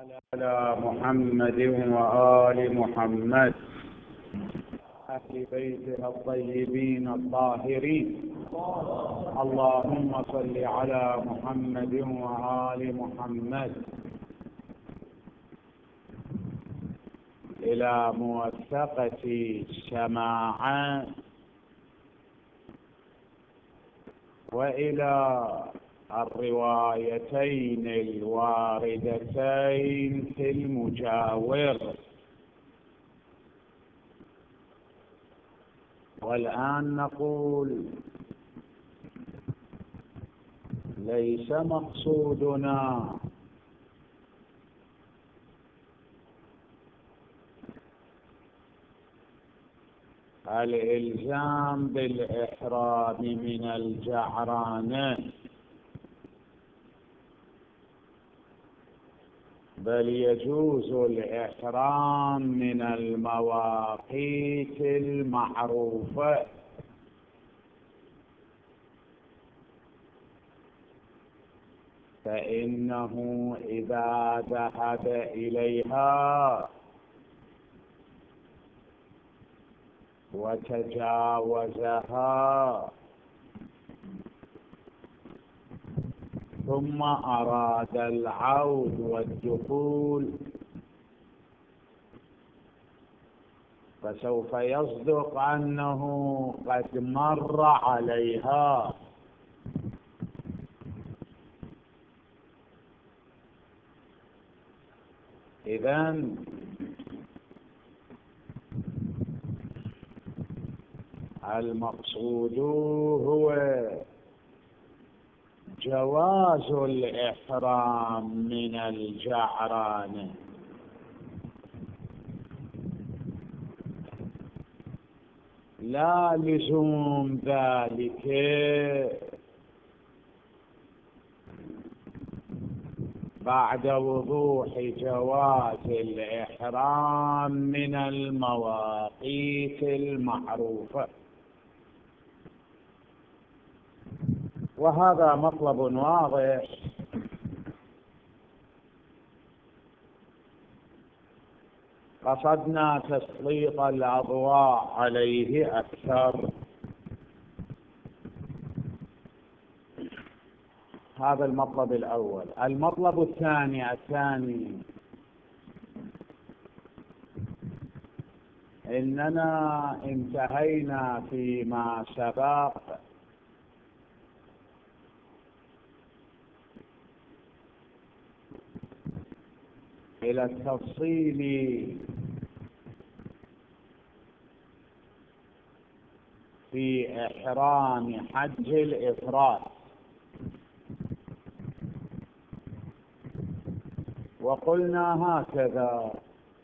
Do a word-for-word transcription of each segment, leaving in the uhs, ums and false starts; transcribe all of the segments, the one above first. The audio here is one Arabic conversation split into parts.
على محمد وآل محمد أهل بيته الطيبين الطاهرين. اللهم صل على محمد وآل محمد. إلى موثقة السماعات وإلى الروايتين الواردتين في المجاور. والآن نقول ليس مقصودنا الإلزام بالإحرام من الجعرانة، بل يجوز الإحرام من المواقيت المعروفة، فإنه إذا ذهب إليها وتجاوزها ثم أراد العود والدخول فسوف يصدق أنه قد مر عليها، إذن المقصود هو جواز الإحرام من الجعرانة، لا لزوم ذلك بعد وضوح جواز الإحرام من المواقيت المعروفة. وهذا مطلب واضح، قصدنا تسليط الأضواء عليه أكثر. هذا المطلب الأول. المطلب الثاني الثاني إننا انتهينا فيما سبق إلى التفصيل في إحرام حج الإفراد، وقلنا هكذا: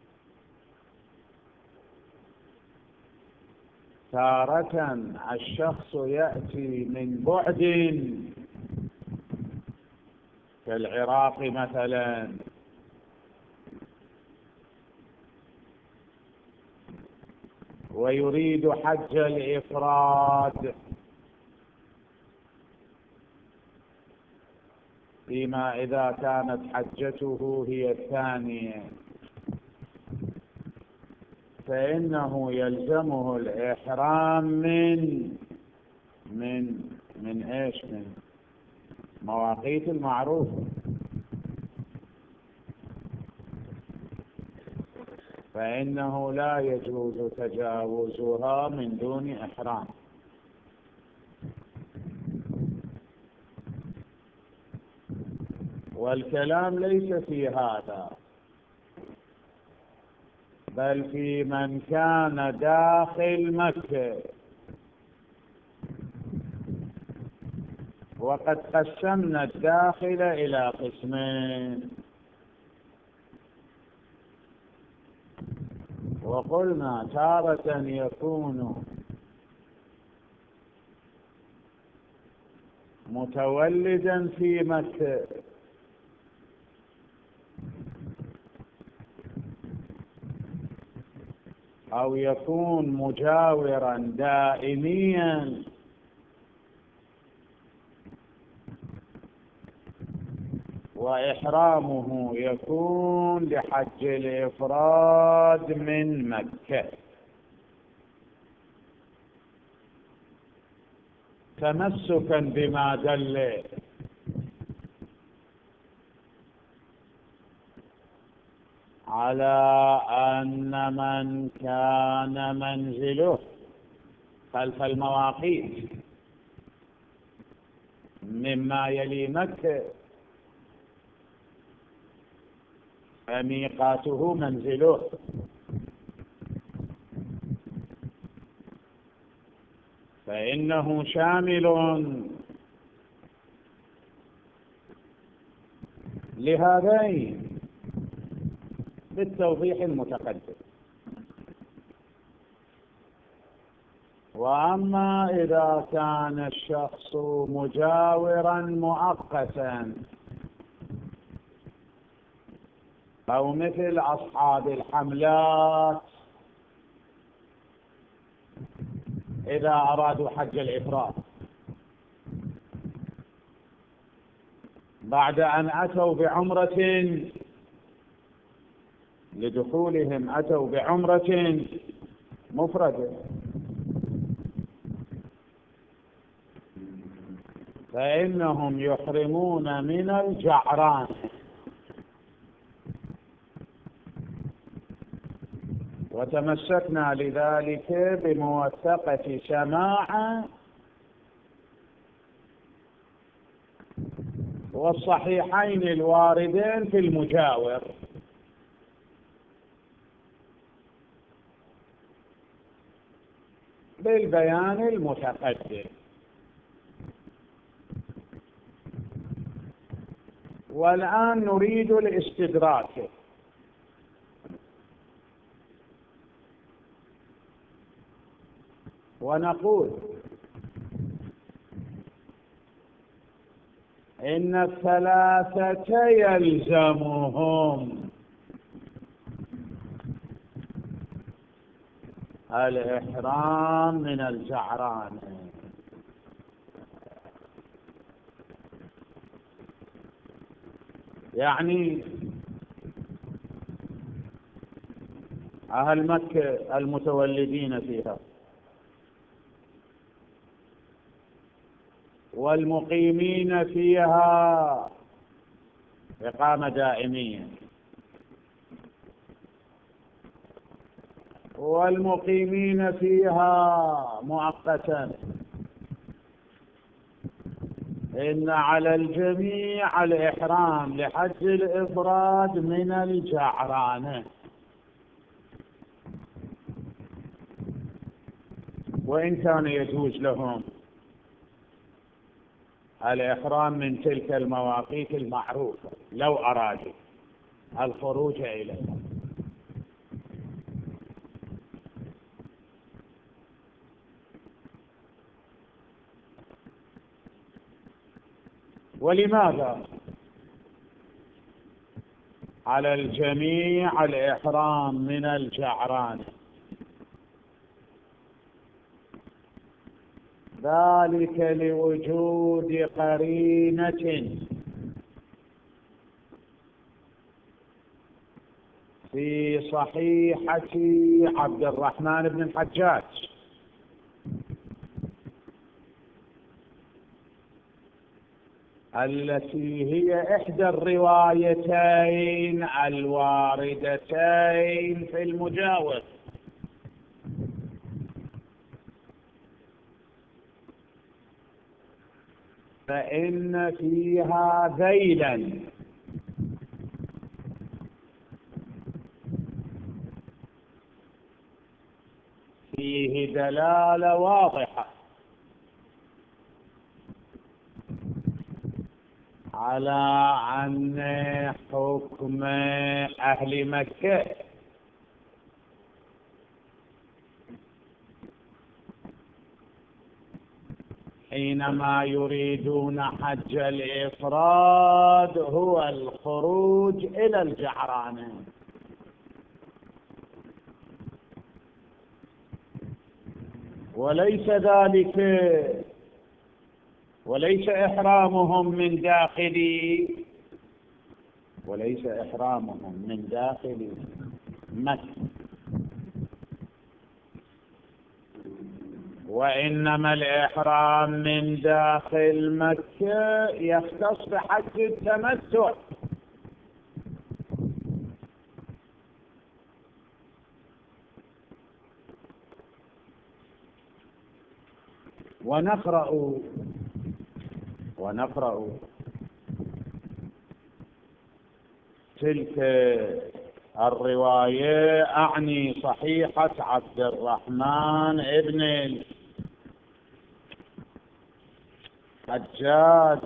تارة الشخص يأتي من بعد كالعراق مثلا، ويريد حج الإفراد، فيما إذا كانت حجته هي الثانية، فإنه يلزمه الإحرام من من من إيش؟ من مواقيت المعروفة، فإنه لا يجوز تجاوزها من دون إحرام. والكلام ليس في هذا، بل في من كان داخل مكة. وقد قسمنا الداخل إلى قسمين، وقلنا تارة يكون متولدا في مكة، أو يكون مجاورا دائميا، وإحرامه يكون لحج الإفراد من مكة. تمسكا بما دل على أن من كان منزله خلف المواقيت مما يلي مكة فميقاته منزله، فإنه شامل لهذين بالتوضيح المتقدم. وأما إذا كان الشخص مجاورا مؤقتا أو مثل أصحاب الحملات إذا أرادوا حج الإفراد بعد أن أتوا بعمرة، لدخولهم أتوا بعمرة مفردة، فإنهم يحرمون من الجعران. وتمسكنا لذلك بموثقة سماع والصحيحين الواردين في المجاور بالبيان المتقدم. والآن نريد الاستدراك، ونقول إن الثلاثة يلزمهم الإحرام من الجعران. يعني أهل مكة المتولدين فيها والمقيمين فيها إقامة دائمية والمقيمين فيها مؤقتا، إن على الجميع الإحرام لحج الإفراد من الجعرانة، وإن كان يجوز لهم الإحرام من تلك المواقيت المعروفة لو أرادوا الخروج إليها. ولماذا على الجميع الإحرام من الجعران؟ ذلك لوجود قرينة في صحيحة عبد الرحمن بن الحجاج التي هي إحدى الروايتين الواردتين في المجاور، فإن فيها ذيلا فيه دلالة واضحة على أن حكم أهل مكة حينما يريدون حج الإفراد هو الخروج إلى الجعرانة، وليس ذلك وليس إحرامهم من داخل وليس إحرامهم من داخل مكة، وإنما الإحرام من داخل مكة يختص بحج التمتع. ونقرأ ونقرأ تلك الرواية، أعني صحيحة عبد الرحمن ابن الحجاج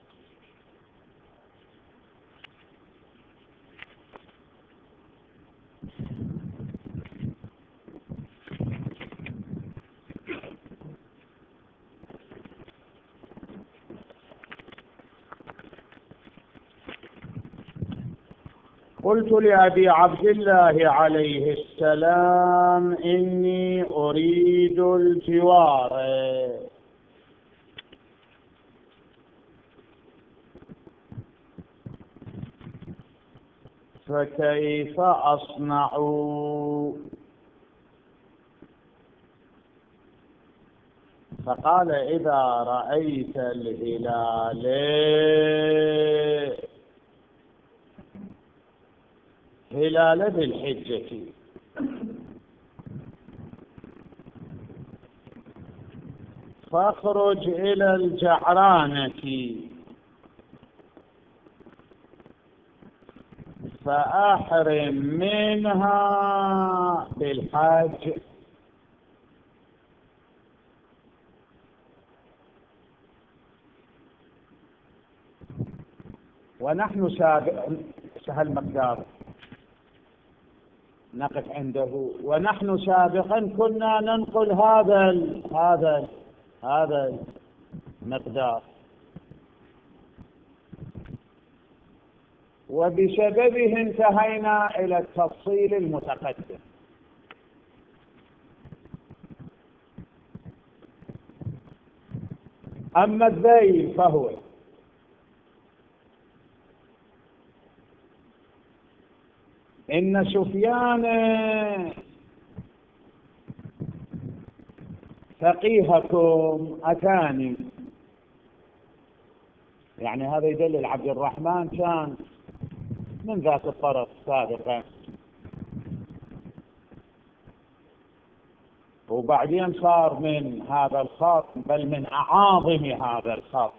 قلت لأبي عبد الله عليه السلام إني أريد الجوار، فكيف أصنع؟ فقال إذا رأيت الهلال هلال ذي الحجة فاخرج إلى الجعرانة فأحرم منها بالحج. ونحن سابق سهل مقدار نقف عنده، ونحن سابقا كنا ننقل هذا ال هذا ال هذا المقدار، وبسببه انتهينا إلى التفصيل المتقدم. أما الذيل فهو إن سفيان فقيهكم أتاني، يعني هذا يدل عبد الرحمن كان من ذات الطرف سابقا، وبعدين صار من هذا الخط، بل من أعاظم هذا الخط.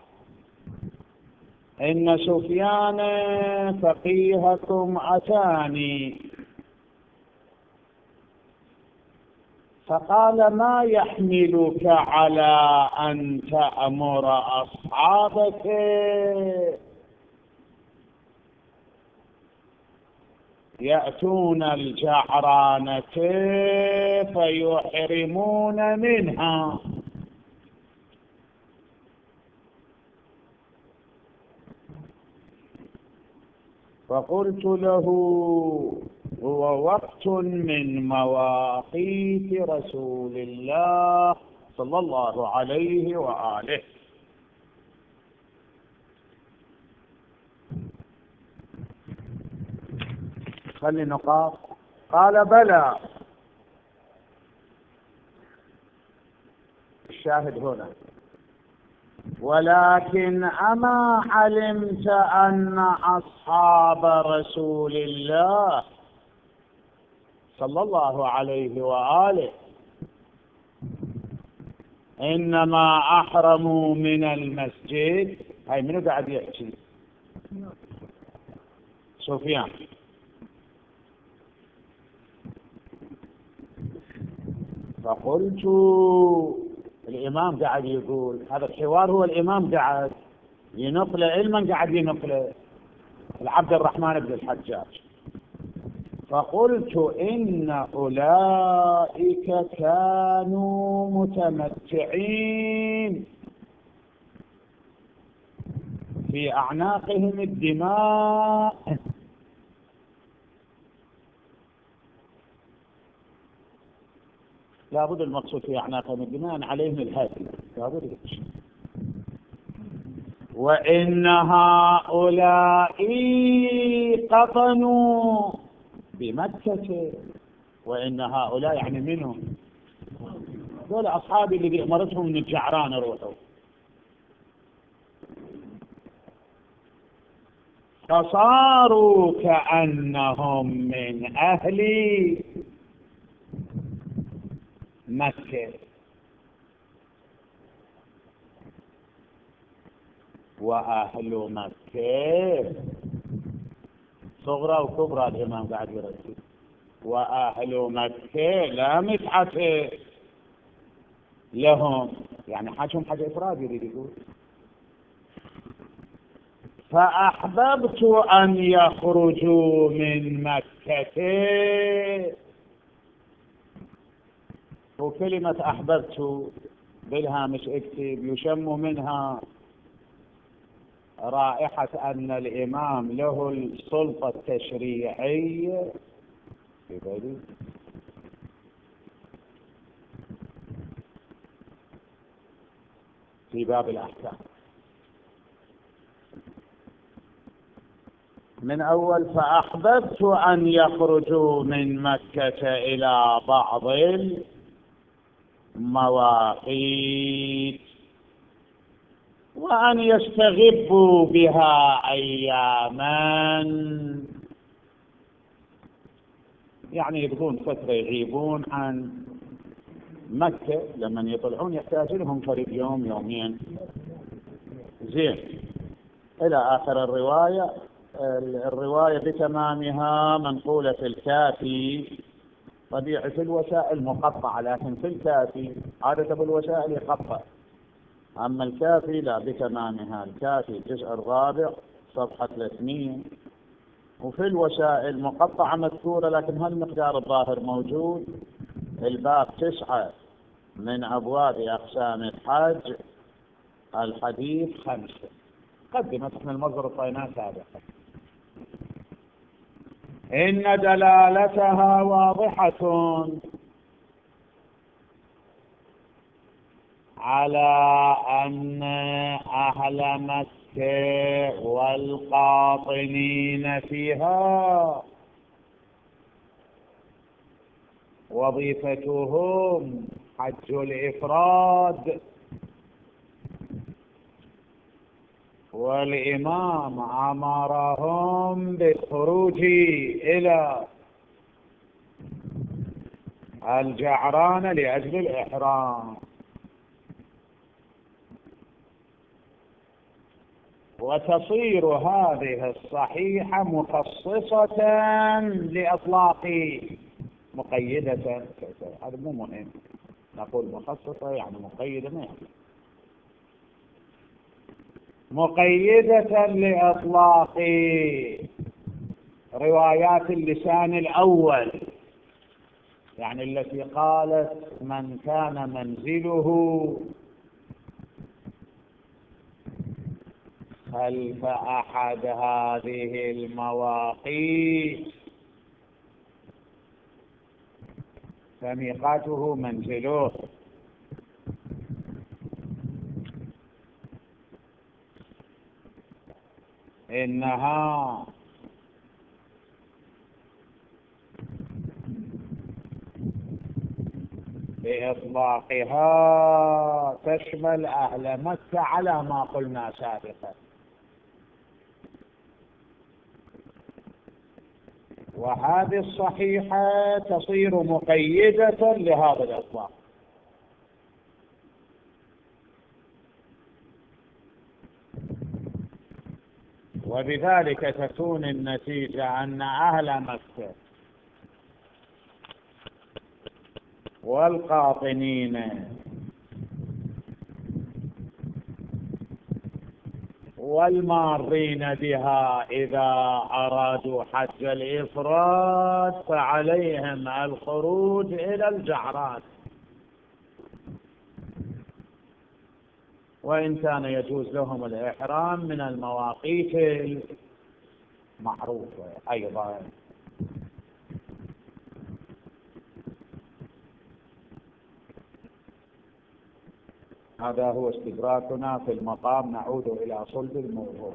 إن سفيان فقيهكم أتاني فقال ما يحملك على أن تأمر أصحابك يأتون الجعرانة فيحرمون منها؟ فقلت له هو وقت من مواقيت رسول الله صلى الله عليه وآله. خلي نقاط. قال بلى، الشاهد هنا، ولكن أما علمت أن أصحاب رسول الله صلى الله عليه وآله إنما أحرموا من المسجد؟ هاي منو قاعد يحكي؟ سفيان. فقلت الإمام قاعد يقول هذا الحوار، هو الإمام قاعد ينقله، علما قاعد ينقله العبد الرحمن بن الحجاج. فقلت إن أولئك كانوا متمتعين في أعناقهم الدماء، لابد المقصود في أعناقهم الدماء عليهم الهدي، لابد. وإن هؤلاء قطنوا بمكة. وإن هؤلاء يعني منهم؟ دول أصحابي اللي أمرتهم من الجعران يروحوا. فصاروا كأنهم من أهل مكة. وأهل مكة صغرى وكبرى الإمام قاعد يرتب. وأهل مكة لا متعة لهم، يعني حاجهم حاجة إفراد يريد يقول. فأحببت أن يخرجوا من مكة. وكلمة أحببت بالهامش اكتب يشم منها رائحة أن الإمام له السلطة التشريعية في باب الأحكام. من أول فأحببت أن يخرجوا من مكة إلى بعض المواقيت وأن يستغبوا بها أياما، يعني يبقون فترة يغيبون عن مكة، لمن يطلعون يحتاج لهم فريق يوم يومين. زين إلى آخر الرواية. الرواية بتمامها منقولة في الكافي. طبيعة في الوسائل مقطعة، لكن في الكافي عادة بالوسائل يقطع، أما الكافي لا بتمامها. الكافي الجزء الرابع صفحة ثلاثمئة. وفي الوسائل مقطعة مذكورة، لكن هالمقدار الظاهر موجود. الباب تسعة من أبواب أقسام الحج، الحديث خمسة. قدمت احنا المصدر الطينات سابقا. إن دلالتها واضحة على أن أهل مكة والقاطنين فيها وظيفتهم حج الإفراد، والإمام أمرهم بالخروج إلى الجعران لأجل الإحرام. وتصير هذه الصحيحة مخصصة لإطلاق مقيدة. هذا مو مهم، نقول مخصصة يعني مقيدة، ما يعني مقيدة لإطلاق روايات اللسان الأول، يعني التي قالت من كان منزله خلف أحد هذه المواقيت فميقاته منزله. إنها بإطلاقها تشمل أهل مكة على ما قلنا سابقا، وهذه الصحيحة تصير مقيدة لهذا الإطلاق. وبذلك تكون النتيجة أن أهل مكة والقاطنين والمارين بها إذا أرادوا حج الإفراد فعليهم الخروج إلى الجعران، وإن كان يجوز لهم الإحرام من المواقيت المعروفة أيضا. هذا هو استدراكنا في المقام. نعود إلى صلب الموضوع.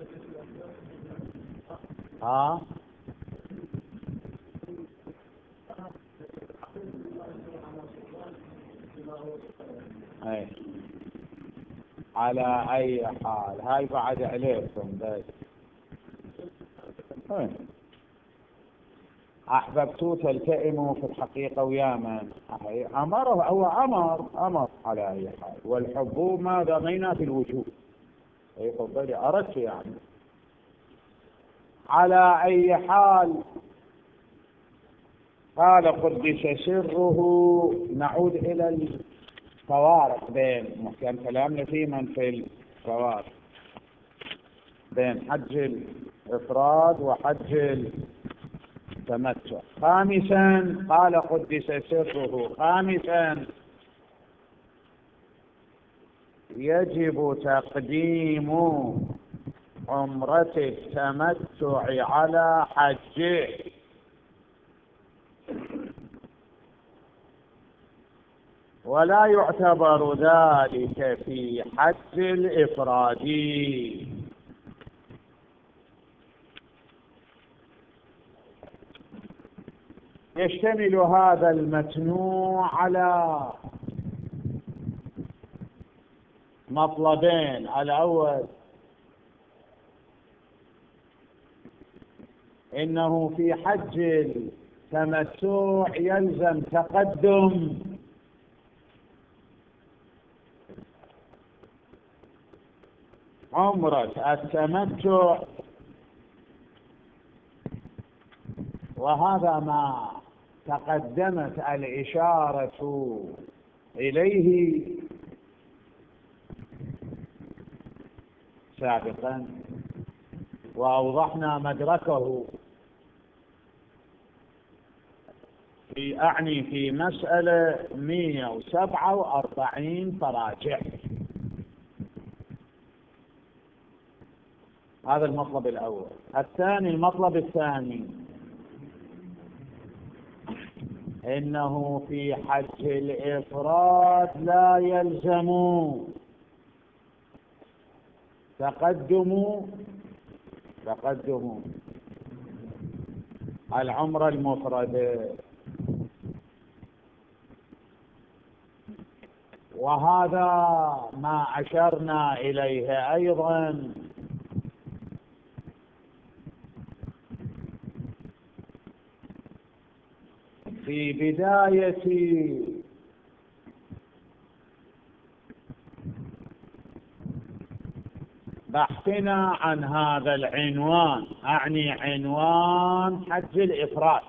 ها أي. على أي حال هاي بعد عليكم بس. أي. أحببتوا تلتئموا في الحقيقة ويا من أمره هو أمر أمر على أي حال. والحب ماذا بين في الوجود. أي خبري أردت يعني على أي حال. قال قدس سره. نعود إلى الفوارق بين كان كلامنا في من في الفوارق بين حج الإفراد وحج التمتع. خامسا قال قدس سره. خامسا يجب تقديم عمرة التمتع على حجه. ولا يعتبر ذلك في حج الإفراد. يشتمل هذا المتن على مطلبين. الأول إنه في حج التمتع يلزم تقدم عمرة التمتع، وهذا ما تقدمت الإشارة إليه سابقا وأوضحنا مدركه في أعني في مسألة مئة وسبعة وأربعين فراجع. هذا المطلب الأول. الثاني المطلب الثاني إنه في حج الإفراد لا يلزم تقدم تقدم العمرة المفردة، وهذا ما أشرنا إليه أيضا في بداية بحثنا عن هذا العنوان، أعني عنوان حج الإفراد.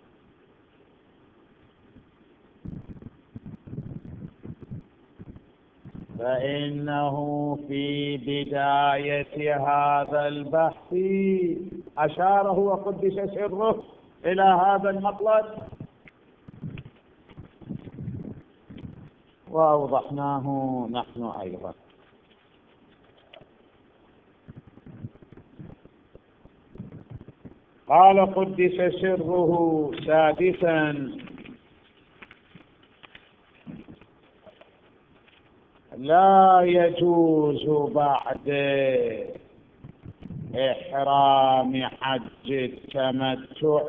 فإنه في بداية هذا البحث أشاره وقدس سره إلى هذا المطلب وأوضحناه نحن أيضا. قال قدس سره سادسا لا يجوز بعد إحرام حج التمتع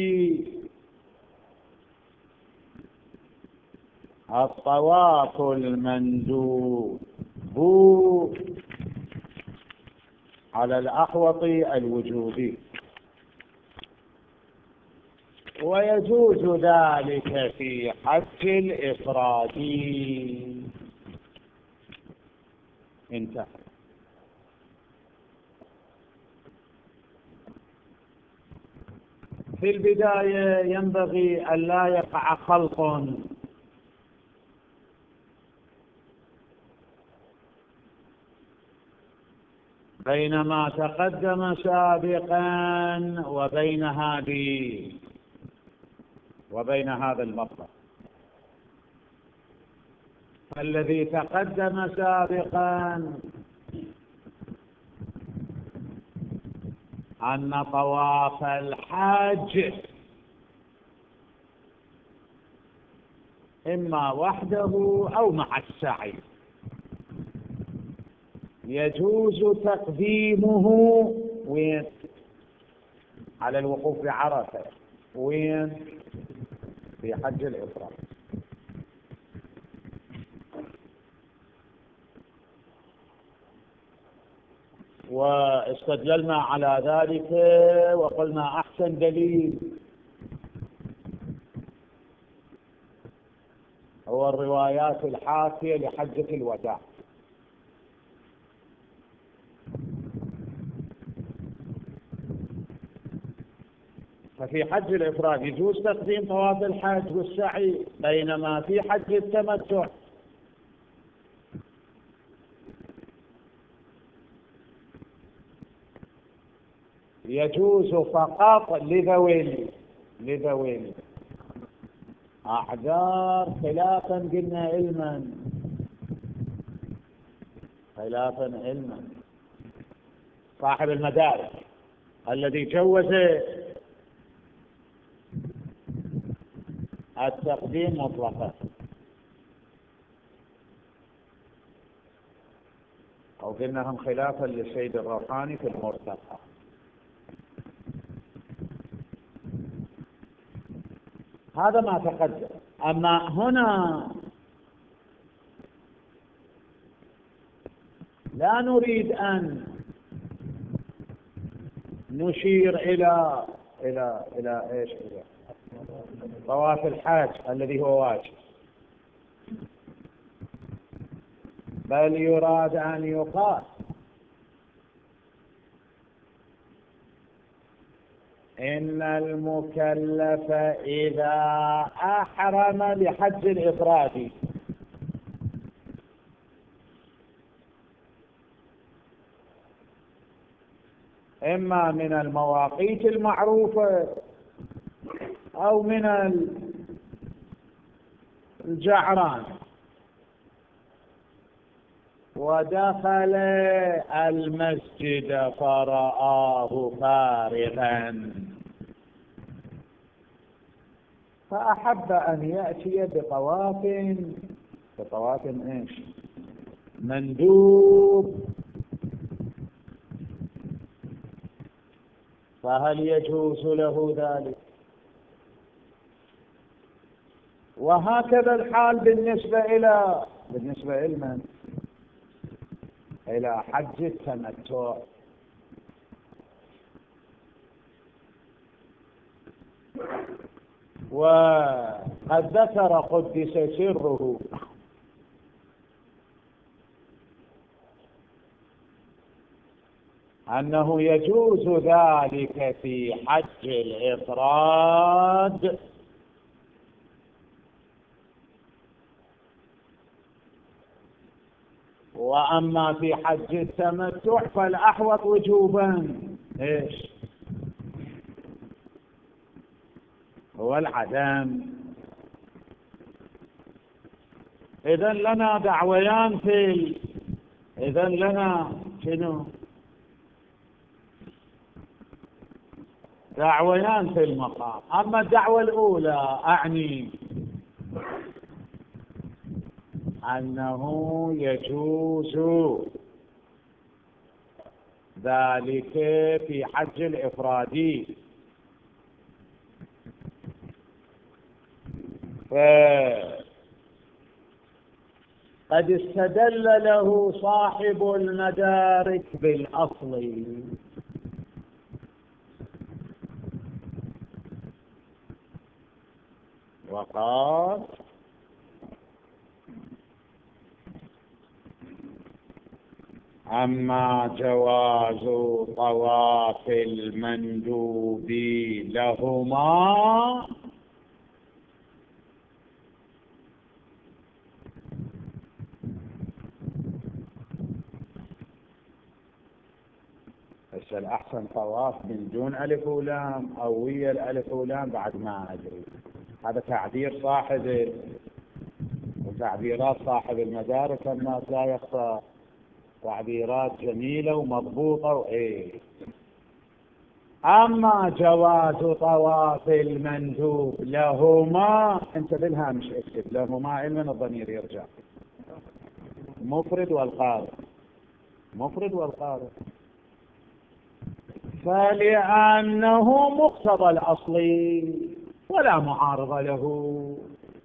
الطواف المندوب على الأحوط الوجوبي، ويجوز ذلك في حج الإفراد. انتهى. في البداية ينبغي أن لا يقع خلط بين ما تقدم سابقا وبين هذه وبين هذا المطلب. الذي تقدم سابقا أن طواف الحج إما وحده أو مع السعي، يجوز تقديمه وين؟ على الوقوف بعرفة. وين؟ في حج الإفراد. واستدللنا على ذلك وقلنا أحسن دليل هو الروايات الحاكية لحجة الوداع. ففي حج الإفراد يجوز تقديم طواف الحج والسعي، بينما في حج التمتع يجوز فقط لذوين لذوين أعذار، خلافا قلنا علما خلافا علما صاحب المدارك الذي جوز التقديم مطلقا، أو قلناهم خلافا للسيد الروحاني في المرتقى. هذا ما تقدم. أما هنا لا نريد أن نشير إلى إلى إلى إيش إلى طواف الحاج الذي هو واجب، بل يراد أن يقال إن المكلف إذا أحرم لحج الإفراد إما من المواقيت المعروفة أو من الجعران ودخل المسجد فرآه فارغا فأحب أن يأتي بطواف بطواف إيش مندوب، فهل يجوز له ذلك؟ وهكذا الحال بالنسبة إلى بالنسبة إلى إلى حج التمتع. وقد ذكر قدس سره أنه يجوز ذلك في حج الإفراد وأما في حج التمتع فالأحوط وجوبا إيش هو العدم. إذن لنا دعويان في إذن لنا شنو دعويان في المقام. أما الدعوة الأولى أعني أنه يجوز ذلك في حج الإفرادي، قد استدل له صاحب المدارك بالأصل، وقال أما جواز طواف المندوب لهما بس الأحسن طواف من دون ألف ولام أو ويا الألف ولام بعد ما أدري. هذا تعبير صاحب وتعبيرات صاحب المدارك الناس لا يخفى، تعبيرات جميلة ومضبوطة وإيه. أما جواز طواف المندوب لهما، أنت بالهامش اكتب لهما علما الضمير يرجع مفرد والقارئ مفرد والقارئ، فلأنه مقتضى الأصل ولا معارض له.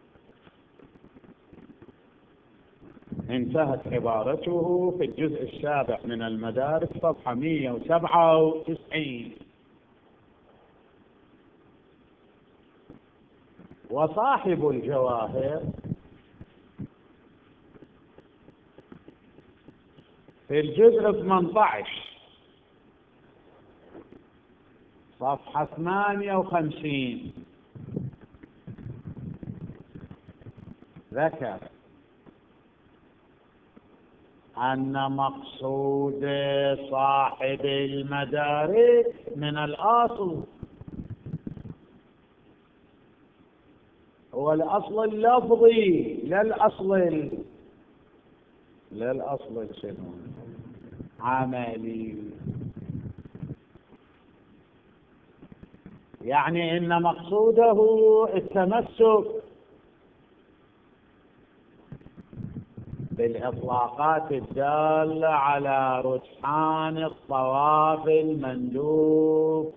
انتهت عبارته في الجزء السابع من المدارس صفحة مئة وسبعة وتسعين. وصاحب الجواهر في الجزء ثمانية عشر صفحة ثمانية وخمسين ذكر أن مقصود صاحب المدارس من الأصل هو الأصل اللفظي لا الأصل لا الأصل عملي. يعني إن مقصوده التمسك بالإطلاقات الدالة على رجحان الطواف المندوب،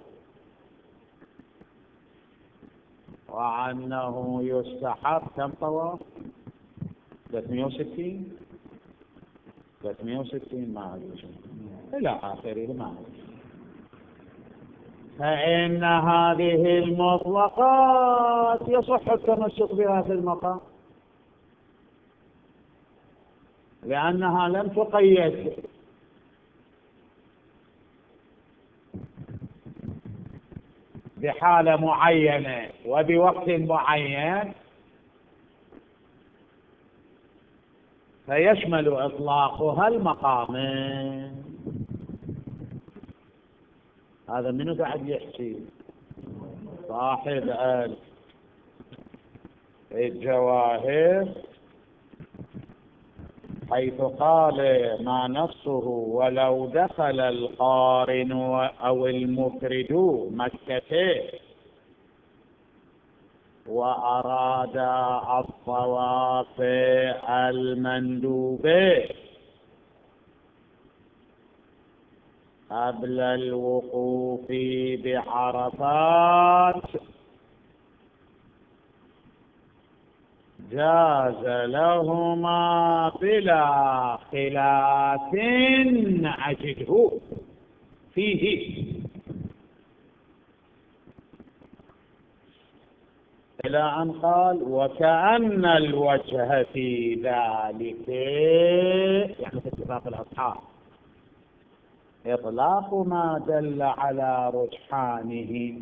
وأنه يستحب كم طواف؟ ثلاثمئة وستين ثلاثمئة وستين ما إلى آخره ما. فإن هذه المطلقات يصح التمسك بها في المقام، لأنها لم تقيد بحالة معينة وبوقت معين، فيشمل إطلاقها المقامين. هذا منو قاعد يحكي؟ صاحب الجواهر، حيث قال ما نصه ولو دخل القارن أو المفرد مكة وأراد الطواف المندوب قبل الوقوف بعرفات جاز لهما بلا خلاف أجده فيه، إلى أن قال وكأن الوجه في ذلك، يعني في اتفاق الأصحاب، إطلاق ما دل على رجحانه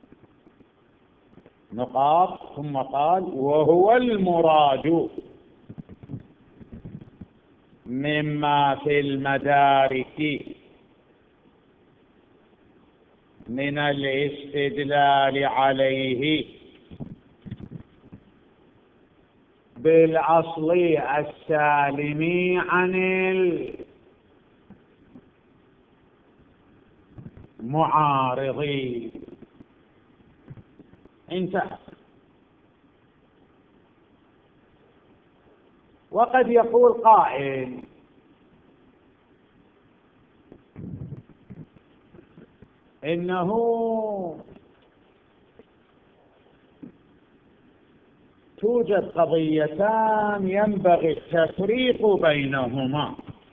نقاط. ثم قال وهو المراد مما في المدارك من الاستدلال عليه بالأصل السالم عن المعارض. انتهى. وقد يقول قائل إنه توجد قضيتان ينبغي التفريق بينهما.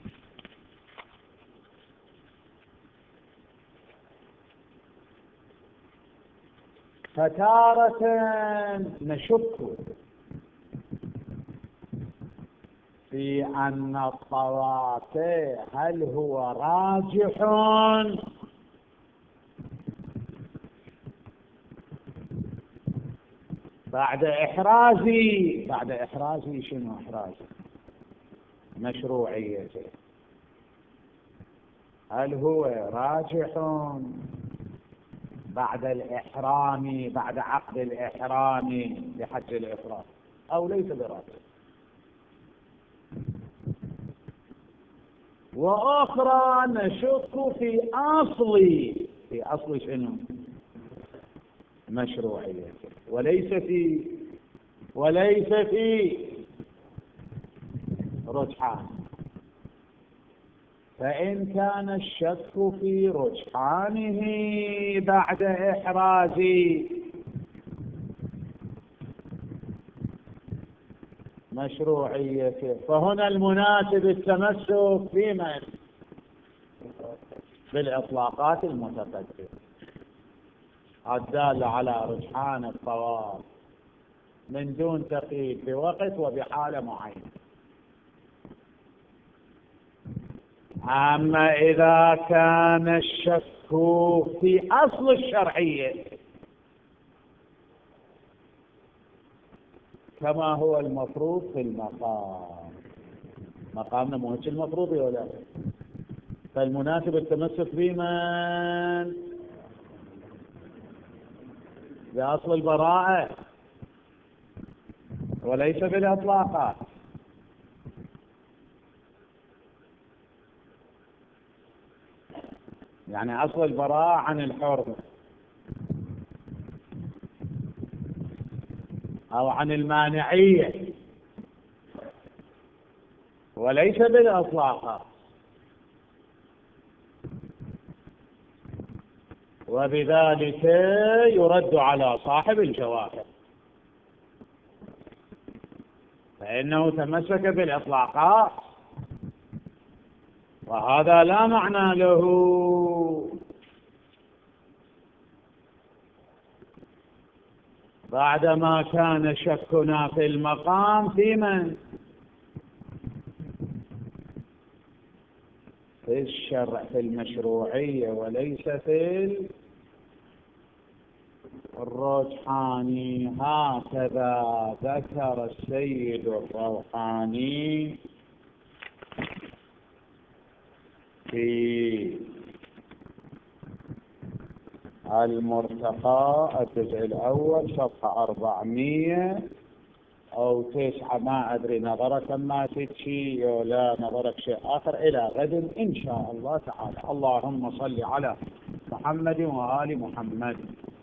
فتارة نشك في أن الطواف هل هو راجح بعد إحرازي بعد إحرازي شنو إحرازي؟ مشروعيته. هل هو راجح بعد الإحرام بعد عقد الإحرام لحج الإفراد أو ليس براجح؟ وأخرى نشك في أصلي في أصل شنو؟ مشروعية، وليس في وليس في رجحان. فإن كان الشك في رجحانه بعد إحراز مشروعيته، فهنا المناسب التمسك بمن؟ بالإطلاقات المتقدمة الدالة على رجحان الطواف من دون تقييد بوقت وبحالة معينة. أما إذا كان الشك في أصل الشرعية كما هو المفروض في المقام، مقامنا مو هيك المفروض ولا؟ فالمناسب التمسك بمن؟ بأصل البراءة وليس بالإطلاقات. يعني أصل البراءة عن الحر أو عن المانعية وليس بالإطلاقات. وبذلك يرد على صاحب الجواهر فإنه تمسك بالإطلاقات، وهذا لا معنى له. بعدما كان شكنا في المقام في من؟ في الشرع، في المشروعية وليس في الرجحاني. هكذا ذكر السيد الروحاني في المرتقى الجزء الأول صفحة أربعمية أو تسعة، ما أدري نظرك ما تتشي ولا نظرك شيء آخر. إلى غد إن شاء الله تعالى. اللهم صل على محمد وآل محمد.